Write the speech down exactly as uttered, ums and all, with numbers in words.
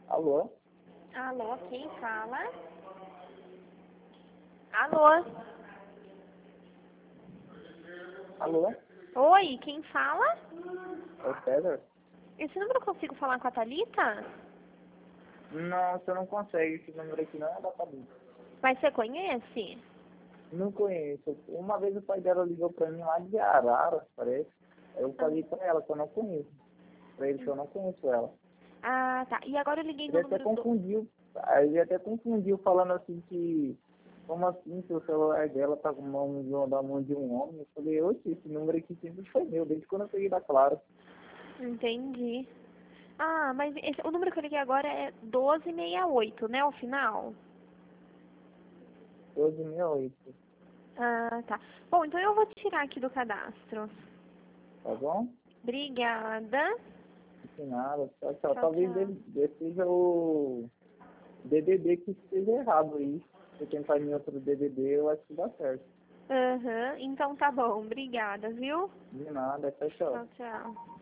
Alô? Alô, quem fala? Alô? Alô? Oi, quem fala? É o César? Esse número eu consigo falar com a Thalita? Não, você não consegue. Esse número aqui não é da Thalita. Mas você conhece? Não conheço. Uma vez o pai dela ligou pra mim lá de Arara, parece. Aí eu falei pra ela que eu não conheço. Pra ele que eu não conheço ela. Ah, tá. E agora eu liguei Ele no até número do... confundiu. Aí ele até confundiu falando assim que... Como assim que o celular dela tá com mão da mão de um homem? Eu falei, oxe, esse número aqui sempre foi meu, desde quando eu peguei da Claro. Entendi. Ah, mas esse, o número que eu liguei agora é doze sessenta e oito, né, o final? doze sessenta e oito. Ah, tá. Bom, então eu vou tirar aqui do cadastro. Tá bom? Obrigada. De nada. Tchau, tchau. Tchau, Talvez tchau. ele ele seja o D D D que esteja errado aí. Se eu tentar em outro D D D, eu acho que dá certo. Aham, então tá bom. Obrigada, viu? De nada. Tchau, tchau. Tchau, tchau.